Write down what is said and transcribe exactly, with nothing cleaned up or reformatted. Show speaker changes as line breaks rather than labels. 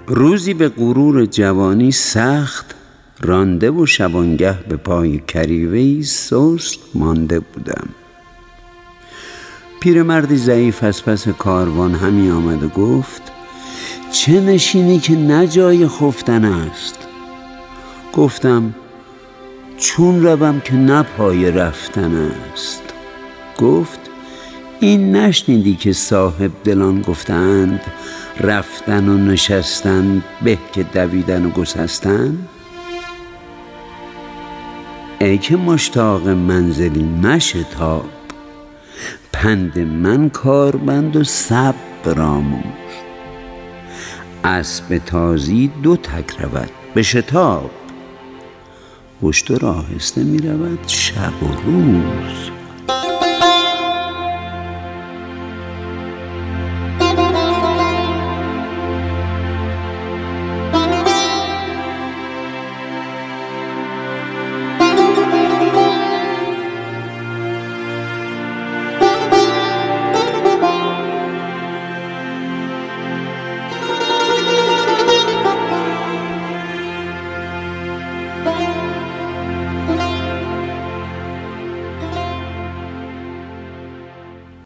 روزی به غرور جوانی سخت رانده و شبانگه به پای کریوه‌ای سست مانده بودم. پیرمردی ضعیف از پس کاروان همی آمد و گفت: چه نشینی که نه جای خفتن است؟ گفتم: چون روم که نه پای رفتن است. گفت: این نشنیدی که صاحب دلان گفتند رفتن و نشستن به که دویدن و گسستن؟ ای که مشتاق منزلی مشتاب، پند من کاربند و صبر آموز. اسب تازی دو تک رود به شتاب، اشتر آهسته می رود شب و روز.